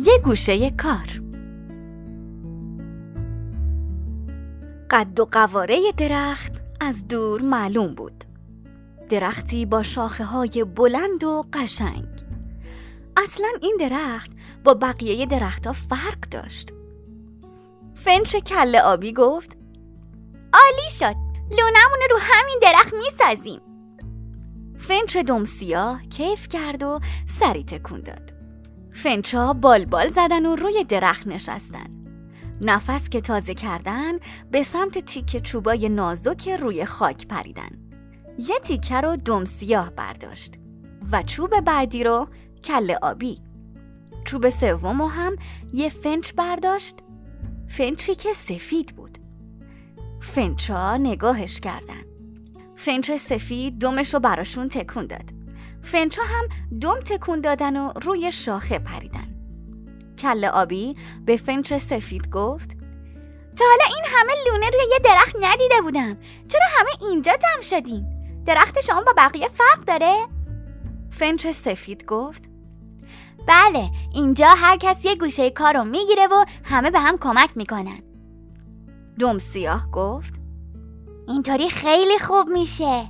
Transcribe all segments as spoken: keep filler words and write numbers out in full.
یه گوشه کار. قد و قواره درخت از دور معلوم بود. درختی با شاخه های بلند و قشنگ. اصلا این درخت با بقیه درختها فرق داشت. فنچ کله آبی گفت عالی شد، لونمون رو همین درخت میسازیم. فنچ دم سیاه کیف کرد و سری تکون داد. فنچا بال بال زدن و روی درخت نشستن. نفس که تازه کردن به سمت تیکه چوبای نازک روی خاک پریدن. یه تیکه رو دم سیاه برداشت و چوب بعدی رو کله آبی. چوب سومو هم یه فنچ برداشت، فنچی که سفید بود. فنچا نگاهش کردن. فنچ سفید دمش رو براشون تکون داد. فنچا هم دم تکون دادن و روی شاخه پریدن. کله آبی به فنچ سفید گفت تا حالا این همه لونه روی یه درخت ندیده بودم. چرا همه اینجا جمع شدیم؟ درخت شما با بقیه فرق داره؟ فنچ سفید گفت بله، اینجا هر کس یه گوشه کار رو میگیره و همه به هم کمک میکنن. دم سیاه گفت اینطوری خیلی خوب میشه.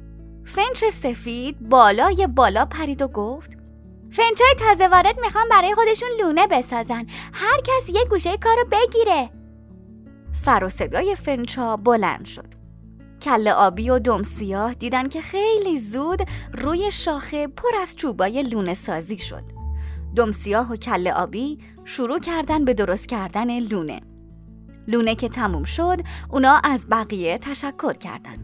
فنچ سفید بالای بالا پرید و گفت فنچای تازه وارد میخوان برای خودشون لونه بسازن، هر کس یه گوشه کار رو بگیره. سر و صدای فنچا بلند شد. کله آبی و دم سیاه دیدن که خیلی زود روی شاخه پر از چوبای لونه سازی شد. دم سیاه و کله آبی شروع کردن به درست کردن لونه. لونه که تموم شد اونا از بقیه تشکر کردن.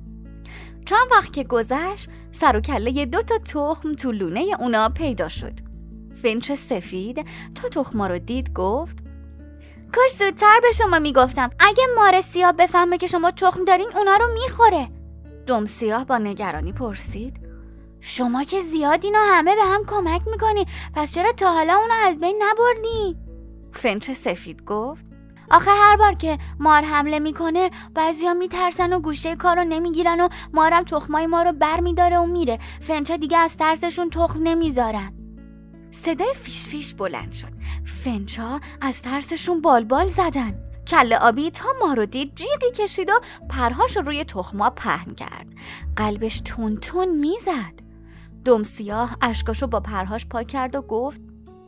چند وقت که گذشت سر و کله دو تا تخم تو لونه اونا پیدا شد. فنچ سفید تا تخما رو دید گفت کاش زودتر به شما میگفتم، اگه مار سیاه بفهمه که شما تخم دارین اونا رو میخوره. دم سیاه با نگرانی پرسید شما که زیادین و همه به هم کمک میکنی، پس چرا تا حالا اونو از بین نبردی؟ فنچ سفید گفت آخه هر بار که مار حمله میکنه بعضیا میترسن و گوشه کارو نمیگیرن و مارم تخمای ما رو بر میداره و میره. فنچا دیگه از ترسشون تخم نمیذارن. صدای فیش فیش بلند شد. فنچا از ترسشون بال بال زدن. کله آبی تا ما رو دید جیغی کشید و پرهاش رو روی تخما پهن کرد. قلبش تون تون میزد. دم سیاه اشکاشو با پرهاش پاک کرد و گفت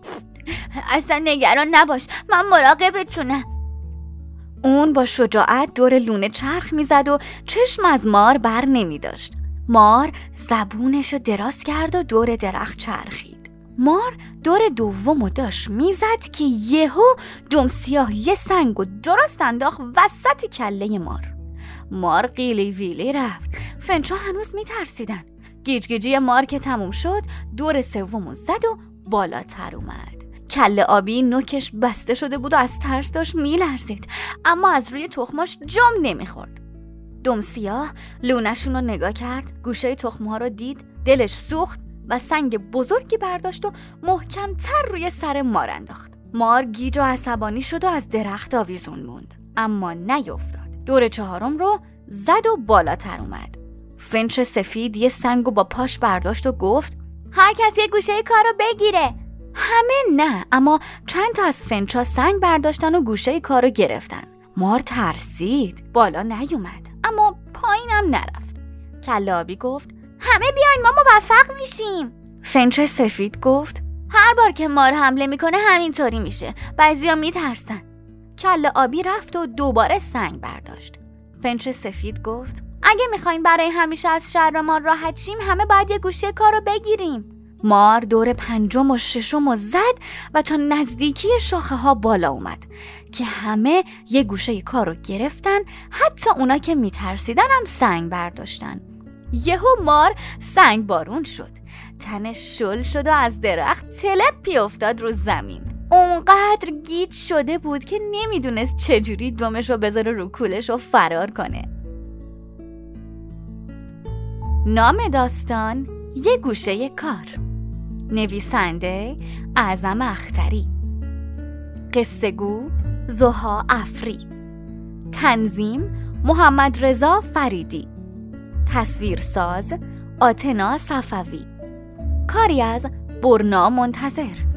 اصلا نگران نباش، من مراقبتونم. اون با شجاعت دور لونه چرخ میزد و چشم از مار بر نمی داشت. مار زبونشو دراز کرد و دور درخت چرخید. مار دور دومو داشت میزد که یهو دم سیاه یه سنگو درست انداخت وسط کله مار. مار قیلی ویلی رفت. فنچا هنوز میترسیدن. گیجگیجی مار که تموم شد دور سومو زد و بالاتر اومد. کله آبی نوکش بسته شده بود و از ترس داشت میلرزید، اما از روی تخماش جام نمیخورد. دم سیاه لونشون رو نگاه کرد، گوشه تخمها رو دید، دلش سوخت و سنگ بزرگی برداشت و محکم‌تر روی سر مار انداخت. مار گیج و عصبانی شد و از درخت آویزون موند، اما نیفتاد. دور چهارم رو زد و بالاتر اومد. فنچ سفید یه سنگو با پاش برداشت و گفت هر کس یه گوشه کارو بگیره. همه نه، اما چند تا از فنچا سنگ برداشتن و گوشه کارو گرفتن. مار ترسید، بالا نیومد، اما پایینم نرفت. کله آبی گفت همه بیاین، ما موفق میشیم. فنچ سفید گفت هر بار که مار حمله میکنه همینطوری میشه، بعضیا میترسن. کله آبی رفت و دوباره سنگ برداشت. فنچ سفید گفت اگه میخوایم برای همیشه از شر مار راحت شیم همه باید یه گوشه کارو بگیریم. مار دور پنجم و ششم و زد و تا نزدیکی شاخه ها بالا اومد که همه یه گوشه کارو گرفتن، حتی اونا که میترسیدن هم سنگ برداشتن. یهو مار سنگ بارون شد، تنش شل شد و از درخت تلپی افتاد رو زمین. اونقدر گیج شده بود که نمیدونست چجوری دمش رو بذاره رو کولش و فرار کنه. نام داستان یه گوشه کار. نویسنده اعظم اختری. قصه گو زها افری. تنظیم محمد رضا فریدی. تصویرساز آتنا صفوی. کاری از برنا منتظر.